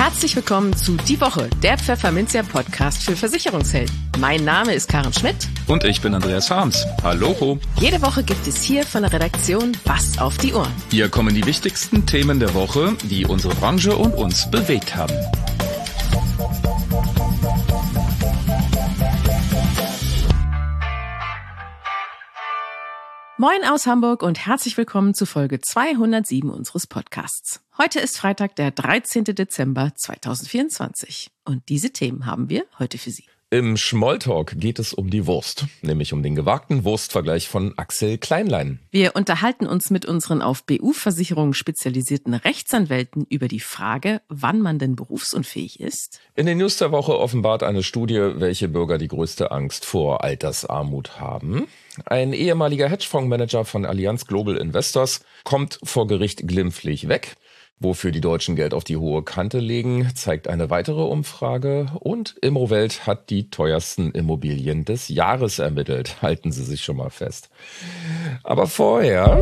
Herzlich willkommen zu Die Woche, der Pfefferminzia-Podcast für Versicherungshelden. Mein Name ist Karen Schmidt. Und ich bin Andreas Harms. Hallo. Jede Woche gibt es hier von der Redaktion was auf die Ohren. Hier kommen die wichtigsten Themen der Woche, die unsere Branche und uns bewegt haben. Moin aus Hamburg und herzlich willkommen zu Folge 207 unseres Podcasts. Heute ist Freitag, der 13. Dezember 2024. Und diese Themen haben wir heute für Sie. Im Smalltalk geht es um die Wurst, nämlich um den gewagten Wurstvergleich von Axel Kleinlein. Wir unterhalten uns mit unseren auf BU-Versicherungen spezialisierten Rechtsanwälten über die Frage, wann man denn berufsunfähig ist. In den News der Woche offenbart eine Studie, welche Bürger die größte Angst vor Altersarmut haben. Ein ehemaliger Hedgefondsmanager von Allianz Global Investors kommt vor Gericht glimpflich weg. Wofür die Deutschen Geld auf die hohe Kante legen, zeigt eine weitere Umfrage. Und Immowelt hat die teuersten Immobilien des Jahres ermittelt. Halten Sie sich schon mal fest. Aber vorher...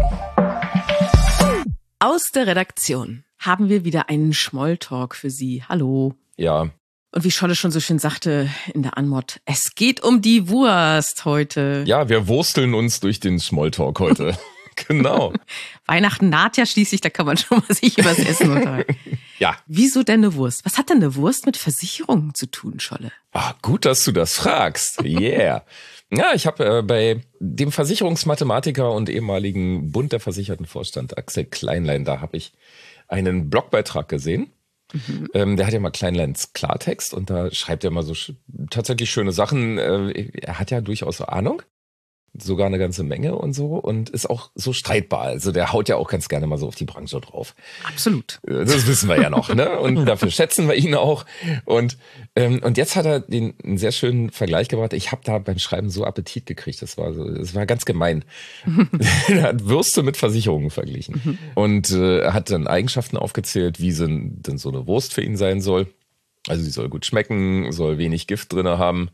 Aus der Redaktion haben wir wieder einen Smalltalk für Sie. Hallo. Ja. Und wie Scholle schon so schön sagte in der Anmod, es geht um die Wurst heute. Ja, wir wursteln uns durch den Smalltalk heute. Genau. Weihnachten naht ja schließlich, da kann man schon mal sich übers Essen unterhalten. Ja. Wieso denn eine Wurst? Was hat denn eine Wurst mit Versicherungen zu tun, Scholle? Gut, dass du das fragst. Yeah. Ja, ich habe bei dem Versicherungsmathematiker und ehemaligen Bund der Versichertenvorstand Axel Kleinlein, da habe ich einen Blogbeitrag gesehen. Der hat ja mal Kleinleins Klartext und da schreibt er mal so tatsächlich schöne Sachen. Er hat ja durchaus Ahnung. Sogar eine ganze Menge und so und ist auch so streitbar. Also der haut ja auch ganz gerne mal so auf die Branche drauf. Absolut. Das wissen wir ja noch, ne? Und dafür schätzen wir ihn auch. Und jetzt hat er einen sehr schönen Vergleich gebracht. Ich habe da beim Schreiben so Appetit gekriegt. Das war ganz gemein. Er hat Würste mit Versicherungen verglichen und hat dann Eigenschaften aufgezählt, wie denn so eine Wurst für ihn sein soll. Also sie soll gut schmecken, soll wenig Gift drinne haben.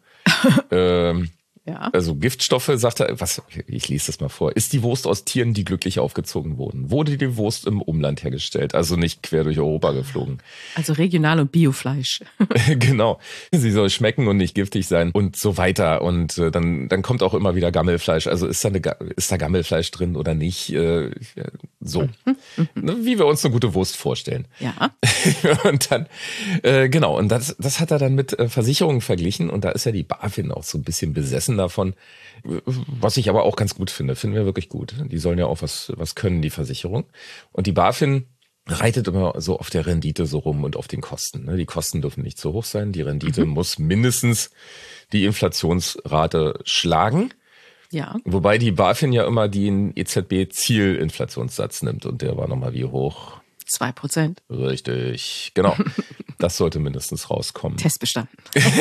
Ja. Also Giftstoffe, sagt er, ich lese das mal vor. Ist die Wurst aus Tieren, die glücklich aufgezogen wurden? Wurde die Wurst im Umland hergestellt, also nicht quer durch Europa geflogen? Also regional und Biofleisch. Genau. Sie soll schmecken und nicht giftig sein und so weiter. Und dann kommt auch immer wieder Gammelfleisch. Also ist da Gammelfleisch drin oder nicht? So. Wie wir uns eine gute Wurst vorstellen. Ja. Und dann, genau. Und das hat er dann mit Versicherungen verglichen. Und da ist ja die BaFin auch so ein bisschen besessen davon, was ich aber auch ganz gut finde. Finden wir wirklich gut. Die sollen ja auch was können, die Versicherung. Und die BaFin reitet immer so auf der Rendite so rum und auf den Kosten. Die Kosten dürfen nicht zu hoch sein. Die Rendite muss mindestens die Inflationsrate schlagen. Ja. Wobei die BaFin ja immer den EZB-Zielinflationssatz nimmt. Und der war nochmal wie hoch? 2%. Richtig, genau. Das sollte mindestens rauskommen. Test bestanden.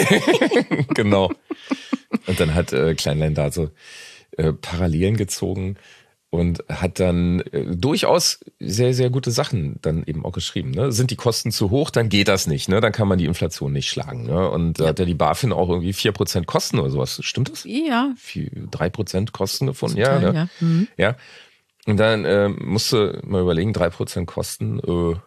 Genau. Und dann hat Kleinlein da so Parallelen gezogen und hat dann durchaus sehr, sehr gute Sachen dann eben auch geschrieben. Ne? Sind die Kosten zu hoch, dann geht das nicht. Ne? Dann kann man die Inflation nicht schlagen. Ne? Und da hat ja die BaFin auch irgendwie 4% Kosten oder sowas. Stimmt das? Ja. 3% Kosten gefunden? Ja, ne? Ja. Mhm. Ja. Und dann musste man überlegen, 3% Kosten,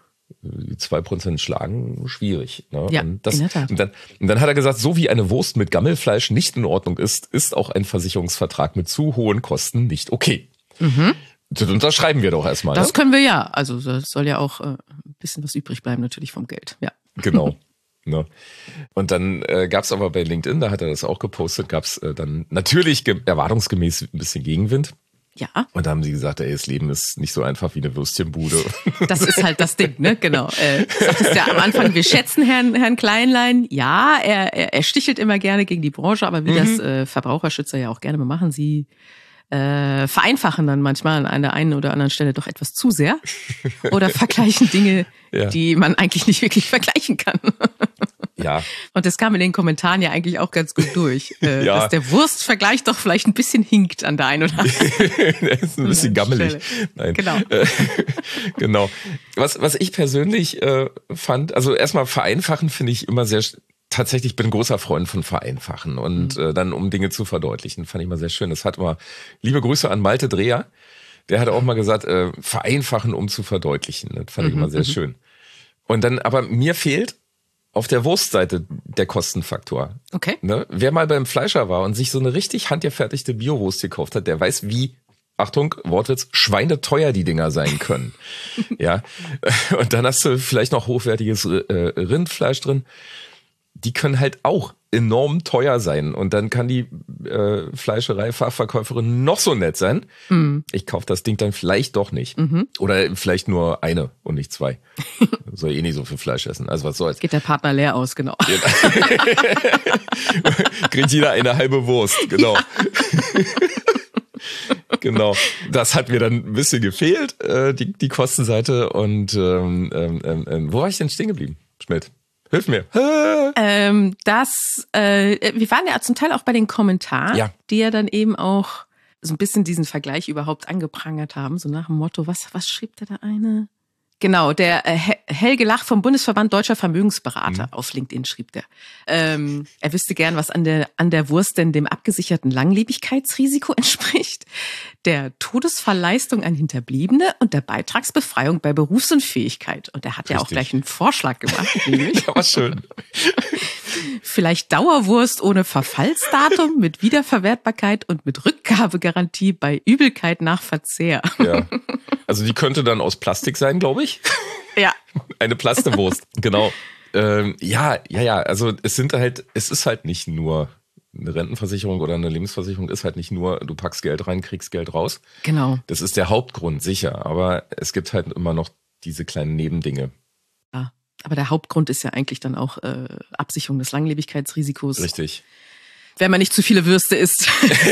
2% schlagen, schwierig. Ne? Ja, in der Tat. Und dann hat er gesagt, so wie eine Wurst mit Gammelfleisch nicht in Ordnung ist auch ein Versicherungsvertrag mit zu hohen Kosten nicht okay. Das unterschreiben wir doch erstmal. Das können wir ja. Also es soll ja auch ein bisschen was übrig bleiben natürlich vom Geld. Ja. Genau. Ne? Und dann gab es aber bei LinkedIn, da hat er das auch gepostet, gab es dann natürlich erwartungsgemäß ein bisschen Gegenwind. Ja. Und da haben sie gesagt, das Leben ist nicht so einfach wie eine Würstchenbude. Das ist halt das Ding, ne? Genau. Sagtest ja am Anfang, wir schätzen Herrn Kleinlein. Ja, er stichelt immer gerne gegen die Branche, aber wie das Verbraucherschützer ja auch gerne mal machen, sie vereinfachen dann manchmal an der einen oder anderen Stelle doch etwas zu sehr oder vergleichen Dinge, die man eigentlich nicht wirklich vergleichen kann. Ja. Und das kam in den Kommentaren ja eigentlich auch ganz gut durch, dass der Wurstvergleich doch vielleicht ein bisschen hinkt an der einen oder anderen. Der ist ein bisschen gammelig. Nein. Genau. Genau. Was ich persönlich fand, also erstmal vereinfachen finde ich immer sehr, tatsächlich bin ein großer Freund von Vereinfachen und dann um Dinge zu verdeutlichen, fand ich immer sehr schön. Das hat mal, liebe Grüße an Malte Dreher, der hat auch mal gesagt, vereinfachen, um zu verdeutlichen. Das fand ich immer sehr schön. Und dann, aber mir fehlt auf der Wurstseite der Kostenfaktor. Okay. Ne? Wer mal beim Fleischer war und sich so eine richtig handgefertigte Biowurst gekauft hat, der weiß, wie, Achtung, Wortwitz, schweineteuer die Dinger sein können. Ja. Und dann hast du vielleicht noch hochwertiges Rindfleisch drin. Die können halt auch enorm teuer sein. Und dann kann die Fleischerei-Fachverkäuferin noch so nett sein. Ich kaufe das Ding dann vielleicht doch nicht. Oder vielleicht nur eine und nicht zwei. Soll eh nicht so viel Fleisch essen. Also was soll's. Geht der Partner leer aus, genau. Kriegt jeder eine halbe Wurst, genau. Ja. Genau. Das hat mir dann ein bisschen gefehlt, die Kostenseite. Und wo war ich denn stehen geblieben, Schmidt? Hilf mir. Wir waren ja zum Teil auch bei den Kommentaren, die ja dann eben auch so ein bisschen diesen Vergleich überhaupt angeprangert haben, so nach dem Motto, was schrieb da eine? Genau, der Helge Lach vom Bundesverband Deutscher Vermögensberater auf LinkedIn schrieb der. Er wüsste gern, was an der Wurst denn dem abgesicherten Langlebigkeitsrisiko entspricht, der Todesfallleistung an Hinterbliebene und der Beitragsbefreiung bei Berufsunfähigkeit. Und er hat ja auch gleich einen Vorschlag gemacht, nämlich. Ja, war schön. Vielleicht Dauerwurst ohne Verfallsdatum mit Wiederverwertbarkeit und mit Rückgabegarantie bei Übelkeit nach Verzehr. Ja. Also die könnte dann aus Plastik sein, glaube ich. Ja. Eine Plastewurst, genau. Ja. Also es ist halt nicht nur eine Rentenversicherung oder eine Lebensversicherung, ist halt nicht nur, du packst Geld rein, kriegst Geld raus. Genau. Das ist der Hauptgrund, sicher. Aber es gibt halt immer noch diese kleinen Nebendinge. Ja. Aber der Hauptgrund ist ja eigentlich dann auch Absicherung des Langlebigkeitsrisikos. Richtig. Wenn man nicht zu viele Würste isst.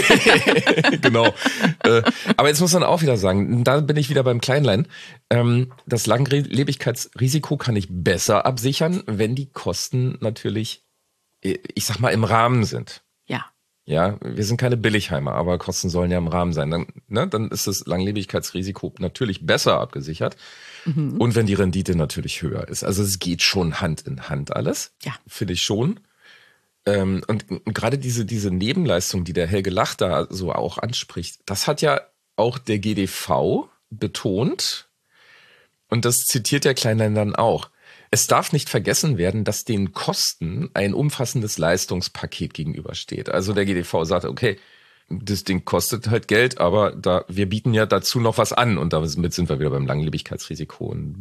Genau. Aber jetzt muss man auch wieder sagen, da bin ich wieder beim Kleinlein. Das Langlebigkeitsrisiko kann ich besser absichern, wenn die Kosten natürlich, ich sag mal, im Rahmen sind. Ja. Ja, wir sind keine Billigheimer, aber Kosten sollen ja im Rahmen sein. Dann ist das Langlebigkeitsrisiko natürlich besser abgesichert. Und wenn die Rendite natürlich höher ist. Also es geht schon Hand in Hand alles. Ja. Finde ich schon. Und gerade diese Nebenleistung, die der Helge Lach da so auch anspricht, das hat ja auch der GDV betont. Und das zitiert der Kleinlein dann auch. Es darf nicht vergessen werden, dass den Kosten ein umfassendes Leistungspaket gegenübersteht. Also der GDV sagt, okay, das Ding kostet halt Geld, aber wir bieten ja dazu noch was an. Und damit sind wir wieder beim Langlebigkeitsrisiko und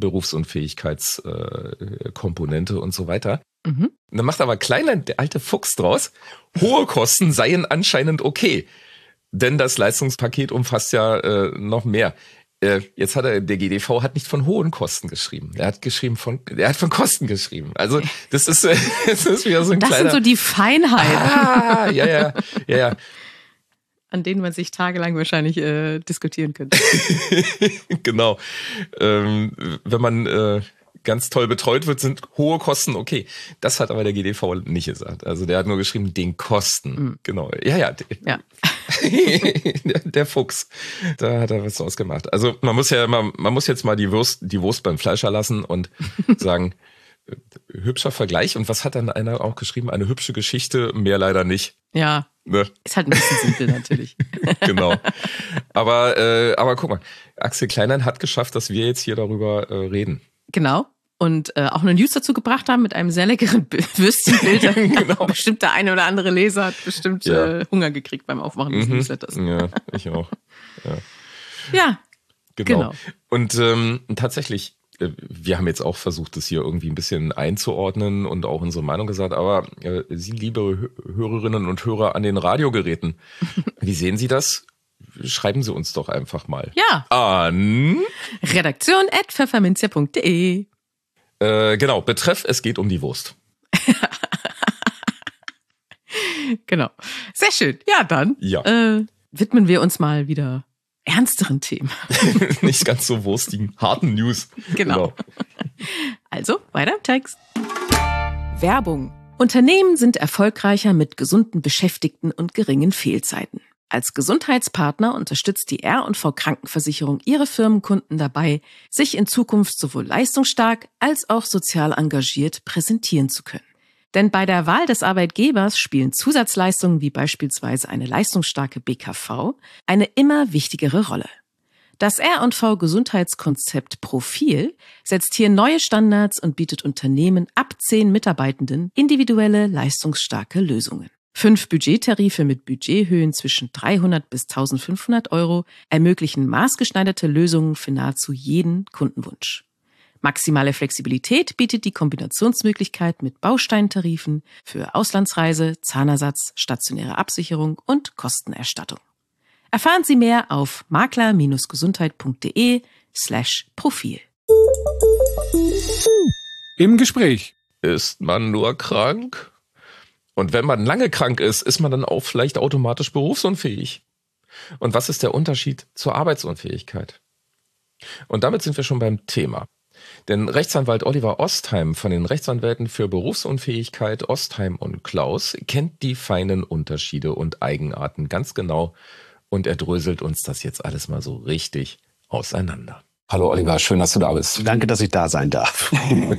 Berufsunfähigkeitskomponente und so weiter. Und dann macht aber Kleinlein, der alte Fuchs draus, hohe Kosten seien anscheinend okay. Denn das Leistungspaket umfasst ja noch mehr. Jetzt der GDV hat nicht von hohen Kosten geschrieben. Er hat von Kosten geschrieben. Also das ist wieder so ein kleiner... Das sind so die Feinheiten. Ja. An denen man sich tagelang wahrscheinlich diskutieren könnte. Genau. Wenn man ganz toll betreut wird, sind hohe Kosten okay. Das hat aber der GDV nicht gesagt. Also der hat nur geschrieben, den Kosten. Genau. Ja. Der Fuchs. Da hat er was draus gemacht. Also man muss jetzt mal die Wurst beim Fleischer lassen und sagen, hübscher Vergleich. Und was hat dann einer auch geschrieben? Eine hübsche Geschichte, mehr leider nicht. Ja. Ne? Ist halt ein bisschen simpel natürlich. Genau. Aber guck mal, Axel Kleinlein hat geschafft, dass wir jetzt hier darüber reden. Genau. Und auch eine News dazu gebracht haben mit einem sehr leckeren Würstchenbild. Genau. Bestimmt der eine oder andere Leser hat bestimmt Hunger gekriegt beim Aufmachen des Newsletters. Ja, ich auch. Ja. Genau. Und tatsächlich, wir haben jetzt auch versucht, das hier irgendwie ein bisschen einzuordnen und auch unsere Meinung gesagt, aber Sie, liebe Hörerinnen und Hörer an den Radiogeräten, wie sehen Sie das? Schreiben Sie uns doch einfach mal. Ja. An redaktion@pfefferminzia.de. Genau, betreff, es geht um die Wurst. Genau. Sehr schön. Ja, dann widmen wir uns mal wieder ernsteren Themen. Nicht ganz so wurstigen, harten News. Genau. Also, weiter im Text. Werbung. Unternehmen sind erfolgreicher mit gesunden Beschäftigten und geringen Fehlzeiten. Als Gesundheitspartner unterstützt die R&V Krankenversicherung ihre Firmenkunden dabei, sich in Zukunft sowohl leistungsstark als auch sozial engagiert präsentieren zu können. Denn bei der Wahl des Arbeitgebers spielen Zusatzleistungen wie beispielsweise eine leistungsstarke BKV eine immer wichtigere Rolle. Das R&V Gesundheitskonzept Profil setzt hier neue Standards und bietet Unternehmen ab 10 Mitarbeitenden individuelle, leistungsstarke Lösungen. 5 Budgettarife mit Budgethöhen zwischen 300 bis 1500 Euro ermöglichen maßgeschneiderte Lösungen für nahezu jeden Kundenwunsch. Maximale Flexibilität bietet die Kombinationsmöglichkeit mit Bausteintarifen für Auslandsreise, Zahnersatz, stationäre Absicherung und Kostenerstattung. Erfahren Sie mehr auf makler-gesundheit.de/Profil. Im Gespräch. Ist man nur krank? Und wenn man lange krank ist man dann auch vielleicht automatisch berufsunfähig? Und was ist der Unterschied zur Arbeitsunfähigkeit? Und damit sind wir schon beim Thema. Denn Rechtsanwalt Oliver Ostheim von den Rechtsanwälten für Berufsunfähigkeit Ostheim und Klaus kennt die feinen Unterschiede und Eigenarten ganz genau. Und er dröselt uns das jetzt alles mal so richtig auseinander. Hallo Oliver, schön, dass du da bist. Danke, dass ich da sein darf.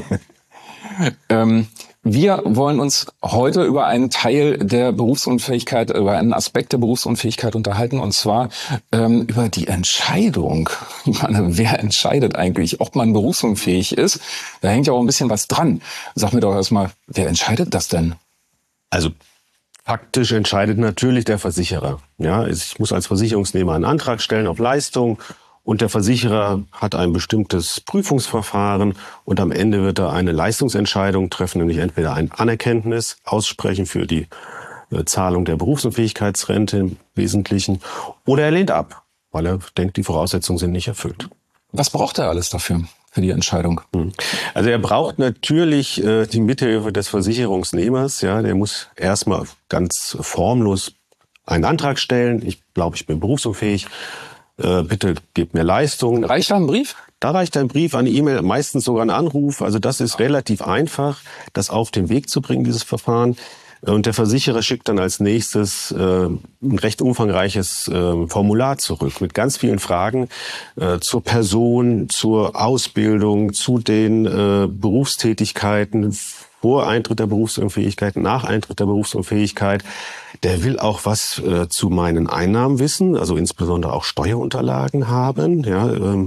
Wir wollen uns heute über einen Teil der Berufsunfähigkeit, über einen Aspekt der Berufsunfähigkeit unterhalten, und zwar über die Entscheidung. Ich meine, wer entscheidet eigentlich, ob man berufsunfähig ist? Da hängt ja auch ein bisschen was dran. Sag mir doch erstmal, wer entscheidet das denn? Also faktisch entscheidet natürlich der Versicherer. Ja, ich muss als Versicherungsnehmer einen Antrag stellen auf Leistung und der Versicherer hat ein bestimmtes Prüfungsverfahren und am Ende wird er eine Leistungsentscheidung treffen, nämlich entweder ein Anerkenntnis aussprechen für die Zahlung der Berufsunfähigkeitsrente im Wesentlichen oder er lehnt ab, weil er denkt, die Voraussetzungen sind nicht erfüllt. Was braucht er alles dafür, für die Entscheidung? Also er braucht natürlich die Mithilfe des Versicherungsnehmers. Ja, der muss erstmal ganz formlos einen Antrag stellen. Ich glaube, ich bin berufsunfähig. Bitte gebt mir Leistung. Reicht da ein Brief? Da reicht ein Brief, eine E-Mail, meistens sogar ein Anruf. Also das ist relativ einfach, das auf den Weg zu bringen, dieses Verfahren. Und der Versicherer schickt dann als nächstes ein recht umfangreiches Formular zurück mit ganz vielen Fragen zur Person, zur Ausbildung, zu den Berufstätigkeiten, vor Eintritt der Berufsunfähigkeit, nach Eintritt der Berufsunfähigkeit. Der will auch was zu meinen Einnahmen wissen, also insbesondere auch Steuerunterlagen haben, ja,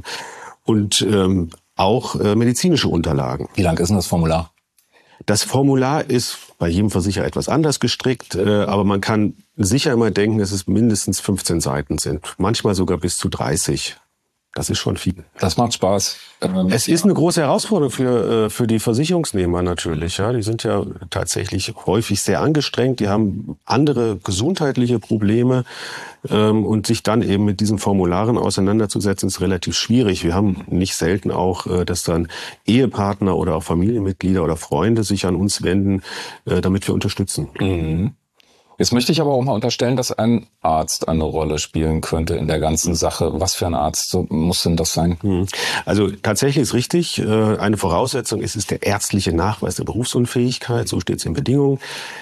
und auch medizinische Unterlagen. Wie lang ist denn das Formular? Das Formular ist bei jedem Versicherer etwas anders gestrickt, aber man kann sicher immer denken, dass es mindestens 15 Seiten sind, manchmal sogar bis zu 30. Das ist schon viel. Das macht Spaß. Es ist eine große Herausforderung für die Versicherungsnehmer natürlich. Ja, die sind ja tatsächlich häufig sehr angestrengt. Die haben andere gesundheitliche Probleme und sich dann eben mit diesen Formularen auseinanderzusetzen, ist relativ schwierig. Wir haben nicht selten auch, dass dann Ehepartner oder auch Familienmitglieder oder Freunde sich an uns wenden, damit wir unterstützen. Mhm. Jetzt möchte ich aber auch mal unterstellen, dass ein Arzt eine Rolle spielen könnte in der ganzen Sache. Was für ein Arzt muss denn das sein? Also tatsächlich ist richtig, eine Voraussetzung ist der ärztliche Nachweis der Berufsunfähigkeit, so steht es in Bedingungen.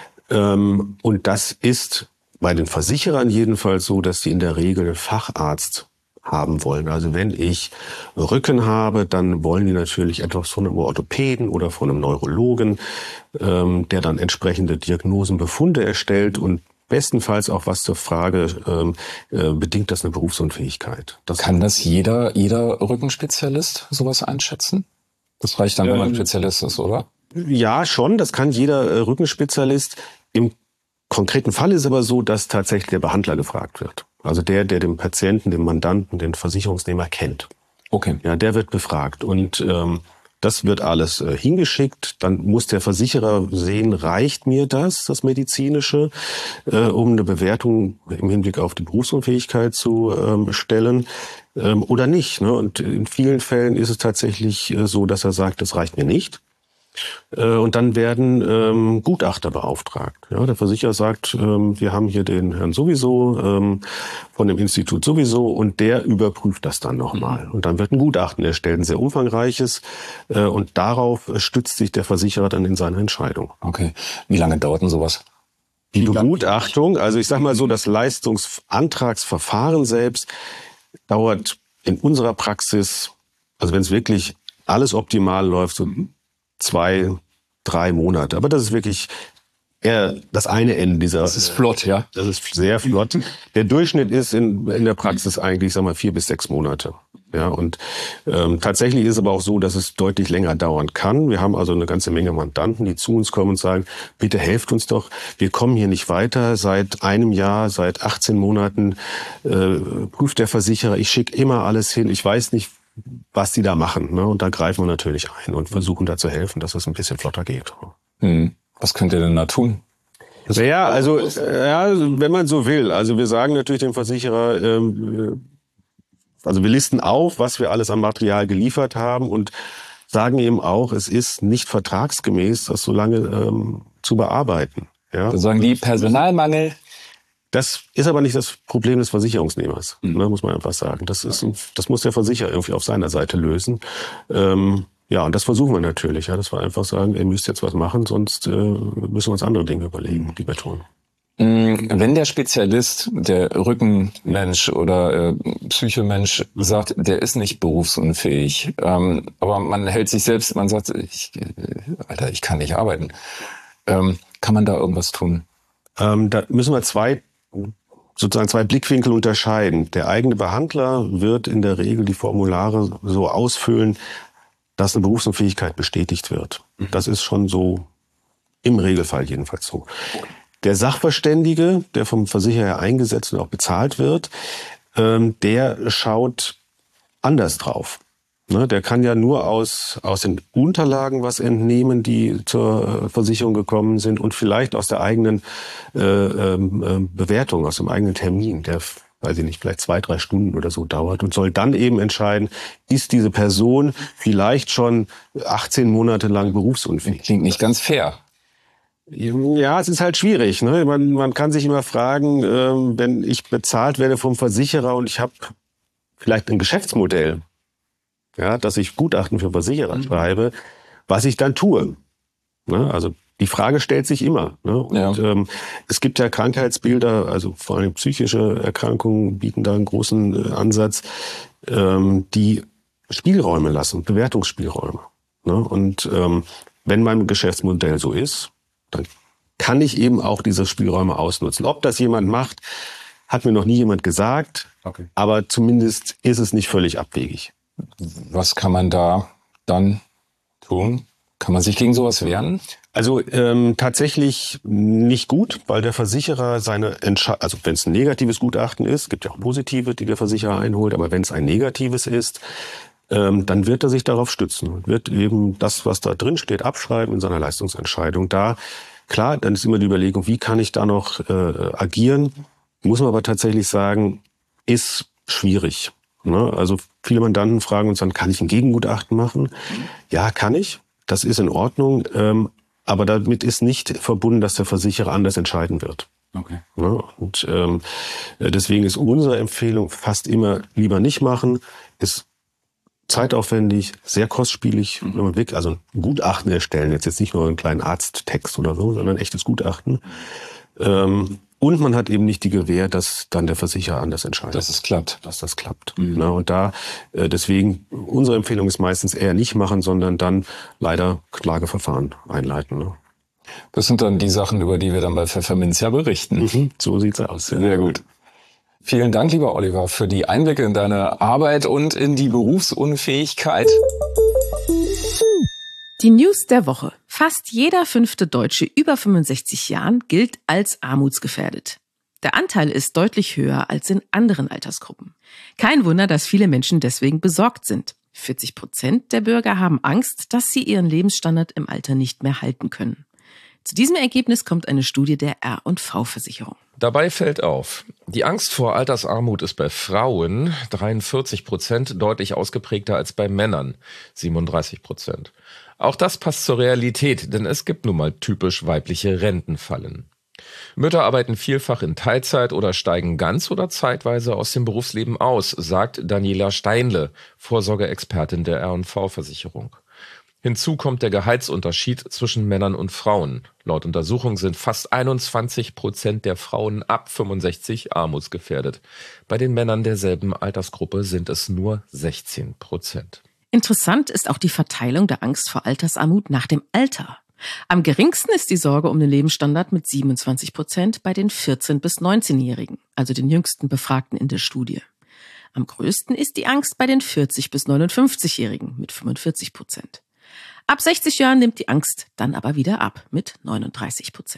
Und das ist bei den Versicherern jedenfalls so, dass die in der Regel Facharzt haben wollen. Also wenn ich Rücken habe, dann wollen die natürlich etwas von einem Orthopäden oder von einem Neurologen, der dann entsprechende Diagnosenbefunde erstellt und bestenfalls auch was zur Frage, bedingt das eine Berufsunfähigkeit. Kann das jeder Rückenspezialist sowas einschätzen? Das reicht dann, wenn man Spezialist ist, oder? Ja, schon. Das kann jeder Rückenspezialist. Im konkreten Fall ist aber so, dass tatsächlich der Behandler gefragt wird. Also der den Patienten, den Mandanten, den Versicherungsnehmer kennt. Okay. Ja, der wird befragt und das wird alles hingeschickt. Dann muss der Versicherer sehen, reicht mir das Medizinische, um eine Bewertung im Hinblick auf die Berufsunfähigkeit zu stellen oder nicht. Ne? Und in vielen Fällen ist es tatsächlich so, dass er sagt, das reicht mir nicht. Und dann werden Gutachter beauftragt. Ja, der Versicherer sagt, wir haben hier den Herrn sowieso von dem Institut sowieso und der überprüft das dann nochmal. Und dann wird ein Gutachten erstellt, ein sehr umfangreiches und darauf stützt sich der Versicherer dann in seiner Entscheidung. Okay. Wie lange dauert denn sowas? Die Begutachtung, also ich sag mal so, das Leistungsantragsverfahren selbst dauert in unserer Praxis, also wenn es wirklich alles optimal läuft, so 2-3 Monate. Aber das ist wirklich eher das eine Ende dieser. Das ist flott, ja. Das ist sehr flott. Der Durchschnitt ist in der Praxis eigentlich, 4 bis 6 Monate. Ja, und tatsächlich ist es aber auch so, dass es deutlich länger dauern kann. Wir haben also eine ganze Menge Mandanten, die zu uns kommen und sagen, bitte helft uns doch, wir kommen hier nicht weiter. Seit einem Jahr, seit 18 Monaten prüft der Versicherer, ich schicke immer alles hin, ich weiß nicht, was die da machen. Ne? Und da greifen wir natürlich ein und versuchen da zu helfen, dass es ein bisschen flotter geht. Was könnt ihr denn da tun? Ja, also wenn man so will. Also wir sagen natürlich dem Versicherer, also wir listen auf, was wir alles an Material geliefert haben und sagen eben auch, es ist nicht vertragsgemäß, das so lange zu bearbeiten. Ja? Da sagen die Personalmangel. Das ist aber nicht das Problem des Versicherungsnehmers, ne, muss man einfach sagen. Das muss der Versicherer irgendwie auf seiner Seite lösen. Ja, und das versuchen wir natürlich, ja, dass wir einfach sagen, ihr müsst jetzt was machen, sonst müssen wir uns andere Dinge überlegen, die wir tun. Wenn der Spezialist, der Rückenmensch oder Psychomensch sagt, der ist nicht berufsunfähig, aber man hält sich selbst, man sagt, ich kann nicht arbeiten. Kann man da irgendwas tun? Da müssen wir zwei Blickwinkel unterscheiden. Der eigene Behandler wird in der Regel die Formulare so ausfüllen, dass eine Berufsunfähigkeit bestätigt wird. Das ist schon so, im Regelfall jedenfalls so. Der Sachverständige, der vom Versicherer her eingesetzt und auch bezahlt wird, der schaut anders drauf. Ne, der kann ja nur aus den Unterlagen was entnehmen, die zur Versicherung gekommen sind und vielleicht aus der eigenen Bewertung, aus dem eigenen Termin, der, weiß ich nicht, vielleicht 2-3 Stunden oder so dauert und soll dann eben entscheiden, ist diese Person vielleicht schon 18 Monate lang berufsunfähig. Klingt nicht ganz fair. Ja, es ist halt schwierig. Ne? Man kann sich immer fragen, wenn ich bezahlt werde vom Versicherer und ich habe vielleicht ein Geschäftsmodell, ja, dass ich Gutachten für Versicherer schreibe, was ich dann tue. Ne? Also die Frage stellt sich immer. Ne? Und es gibt ja Krankheitsbilder, also vor allem psychische Erkrankungen bieten da einen großen Ansatz, die Spielräume lassen, Bewertungsspielräume. Ne? Und wenn mein Geschäftsmodell so ist, dann kann ich eben auch diese Spielräume ausnutzen. Ob das jemand macht, hat mir noch nie jemand gesagt, aber zumindest ist es nicht völlig abwegig. Was kann man da dann tun? Kann man sich gegen sowas wehren? Also tatsächlich nicht gut, weil der Versicherer seine Entscheidung, also wenn es ein negatives Gutachten ist, gibt ja auch positive, die der Versicherer einholt, aber wenn es ein negatives ist, dann wird er sich darauf stützen und wird eben das, was da drin steht, abschreiben in seiner Leistungsentscheidung. Da, klar, dann ist immer die Überlegung, wie kann ich da noch agieren? Muss man aber tatsächlich sagen, ist schwierig. Ne? Also viele Mandanten fragen uns dann, kann ich ein Gegengutachten machen? Ja, kann ich. Das ist in Ordnung. Aber damit ist nicht verbunden, dass der Versicherer anders entscheiden wird. Okay. Ne? Und deswegen ist unsere Empfehlung fast immer lieber nicht machen. Ist zeitaufwendig, sehr kostspielig, wenn man wirklich, also ein Gutachten erstellen, jetzt nicht nur einen kleinen Arzttext oder so, sondern ein echtes Gutachten. Und man hat eben nicht die Gewähr, dass dann der Versicherer anders entscheidet. Dass es klappt. Dass das klappt. Na, und da, deswegen, unsere Empfehlung ist meistens eher nicht machen, sondern dann leider Klageverfahren einleiten. Ne? Das sind dann die Sachen, über die wir dann bei Pfefferminz ja berichten. So sieht's aus. Ja. Sehr gut. Vielen Dank, lieber Oliver, für die Einblicke in deine Arbeit und in die Berufsunfähigkeit. Die News der Woche. Fast jeder 5. Deutsche über 65 Jahren gilt als armutsgefährdet. Der Anteil ist deutlich höher als in anderen Altersgruppen. Kein Wunder, dass viele Menschen deswegen besorgt sind. 40% der Bürger haben Angst, dass sie ihren Lebensstandard im Alter nicht mehr halten können. Zu diesem Ergebnis kommt eine Studie der R&V-Versicherung. Dabei fällt auf, die Angst vor Altersarmut ist bei Frauen 43% deutlich ausgeprägter als bei Männern 37%. Auch das passt zur Realität, denn es gibt nun mal typisch weibliche Rentenfallen. Mütter arbeiten vielfach in Teilzeit oder steigen ganz oder zeitweise aus dem Berufsleben aus, sagt Daniela Steinle, Vorsorgeexpertin der R&V-Versicherung. Hinzu kommt der Gehaltsunterschied zwischen Männern und Frauen. Laut Untersuchung sind fast 21% der Frauen ab 65 armutsgefährdet. Bei den Männern derselben Altersgruppe sind es nur 16%. Interessant ist auch die Verteilung der Angst vor Altersarmut nach dem Alter. Am geringsten ist die Sorge um den Lebensstandard mit 27% bei den 14- bis 19-Jährigen, also den jüngsten Befragten in der Studie. Am größten ist die Angst bei den 40- bis 59-Jährigen mit 45%. Ab 60 Jahren nimmt die Angst dann aber wieder ab mit 39%.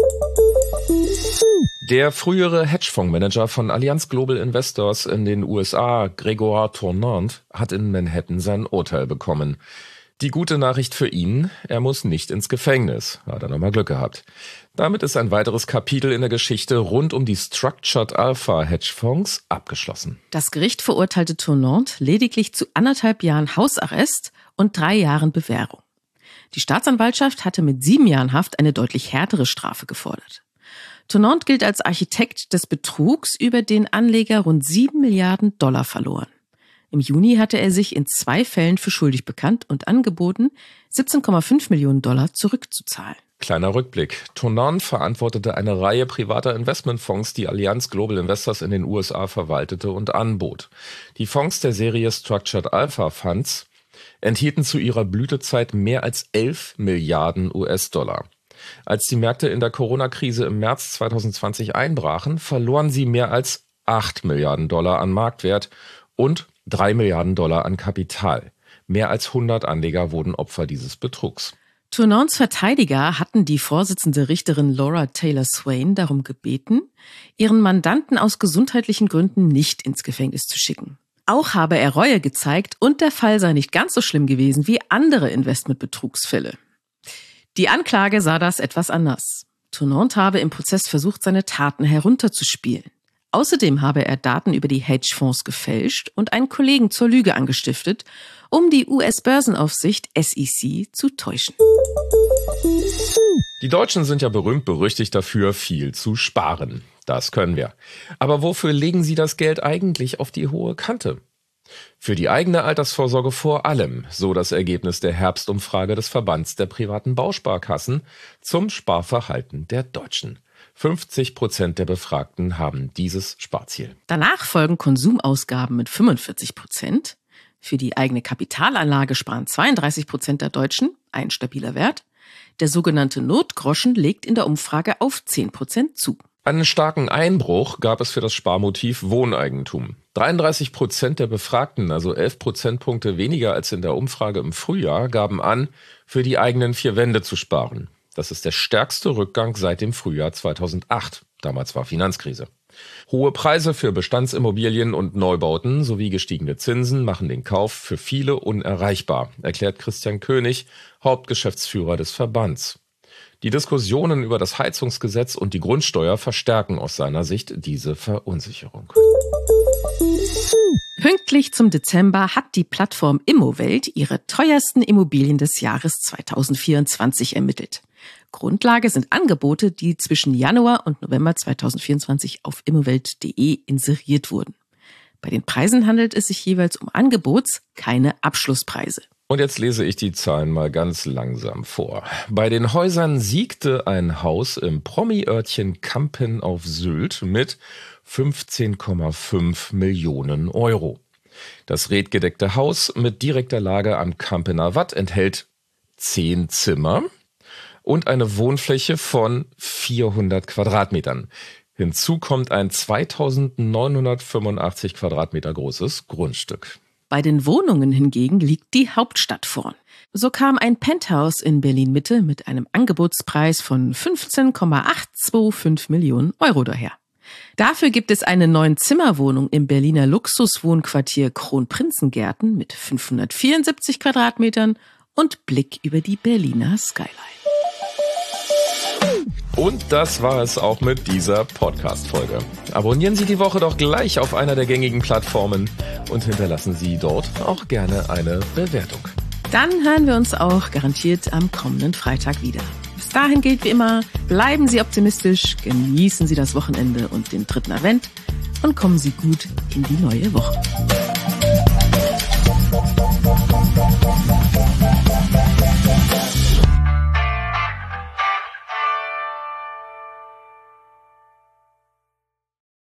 Der frühere Hedgefondsmanager von Allianz Global Investors in den USA, Grégoire Tournant, hat in Manhattan sein Urteil bekommen. Die gute Nachricht für ihn, er muss nicht ins Gefängnis. Hat er nochmal Glück gehabt. Damit ist ein weiteres Kapitel in der Geschichte rund um die Structured Alpha Hedgefonds abgeschlossen. Das Gericht verurteilte Tournant lediglich zu 1,5 Jahren Hausarrest und 3 Jahren Bewährung. Die Staatsanwaltschaft hatte mit 7 Jahren Haft eine deutlich härtere Strafe gefordert. Tournant gilt als Architekt des Betrugs, über den Anleger rund $7 Milliarden verloren. Im Juni hatte er sich in 2 Fällen für schuldig bekannt und angeboten, $17,5 Millionen zurückzuzahlen. Kleiner Rückblick. Tournant verantwortete eine Reihe privater Investmentfonds, die Allianz Global Investors in den USA verwaltete und anbot. Die Fonds der Serie Structured Alpha Funds enthielten zu ihrer Blütezeit mehr als 11 Milliarden US-Dollar. Als die Märkte in der Corona-Krise im März 2020 einbrachen, verloren sie mehr als 8 Milliarden Dollar an Marktwert und 3 Milliarden Dollar an Kapital. Mehr als 100 Anleger wurden Opfer dieses Betrugs. Tournants Verteidiger hatten die Vorsitzende Richterin Laura Taylor Swain darum gebeten, ihren Mandanten aus gesundheitlichen Gründen nicht ins Gefängnis zu schicken. Auch habe er Reue gezeigt und der Fall sei nicht ganz so schlimm gewesen wie andere Investmentbetrugsfälle. Die Anklage sah das etwas anders. Tournant habe im Prozess versucht, seine Taten herunterzuspielen. Außerdem habe er Daten über die Hedgefonds gefälscht und einen Kollegen zur Lüge angestiftet, um die US-Börsenaufsicht SEC zu täuschen. Die Deutschen sind ja berühmt-berüchtigt dafür, viel zu sparen. Das können wir. Aber wofür legen sie das Geld eigentlich auf die hohe Kante? Für die eigene Altersvorsorge vor allem, so das Ergebnis der Herbstumfrage des Verbands der privaten Bausparkassen zum Sparverhalten der Deutschen. 50% der Befragten haben dieses Sparziel. Danach folgen Konsumausgaben mit 45%. Für die eigene Kapitalanlage sparen 32% der Deutschen, ein stabiler Wert. Der sogenannte Notgroschen legt in der Umfrage auf 10% zu. Einen starken Einbruch gab es für das Sparmotiv Wohneigentum. 33% der Befragten, also 11 Prozentpunkte weniger als in der Umfrage im Frühjahr, gaben an, für die eigenen 4 Wände zu sparen. Das ist der stärkste Rückgang seit dem Frühjahr 2008. Damals war Finanzkrise. Hohe Preise für Bestandsimmobilien und Neubauten sowie gestiegene Zinsen machen den Kauf für viele unerreichbar, erklärt Christian König, Hauptgeschäftsführer des Verbands. Die Diskussionen über das Heizungsgesetz und die Grundsteuer verstärken aus seiner Sicht diese Verunsicherung. Pünktlich zum Dezember hat die Plattform Immowelt ihre teuersten Immobilien des Jahres 2024 ermittelt. Grundlage sind Angebote, die zwischen Januar und November 2024 auf immowelt.de inseriert wurden. Bei den Preisen handelt es sich jeweils um Angebots-, keine Abschlusspreise. Und jetzt lese ich die Zahlen mal ganz langsam vor. Bei den Häusern siegte ein Haus im Promi-Örtchen Kampen auf Sylt mit 15,5 Millionen Euro. Das redgedeckte Haus mit direkter Lage am Kampener Watt enthält 10 Zimmer und eine Wohnfläche von 400 Quadratmetern. Hinzu kommt ein 2985 Quadratmeter großes Grundstück. Bei den Wohnungen hingegen liegt die Hauptstadt vorn. So kam ein Penthouse in Berlin-Mitte mit einem Angebotspreis von 15,825 Millionen Euro daher. Dafür gibt es eine 9-Zimmer-Wohnung im Berliner Luxuswohnquartier Kronprinzengärten mit 574 Quadratmetern und Blick über die Berliner Skyline. Und das war es auch mit dieser Podcast-Folge. Abonnieren Sie die Woche doch gleich auf einer der gängigen Plattformen und hinterlassen Sie dort auch gerne eine Bewertung. Dann hören wir uns auch garantiert am kommenden Freitag wieder. Bis dahin gilt wie immer, bleiben Sie optimistisch, genießen Sie das Wochenende und den 3. Advent und kommen Sie gut in die neue Woche.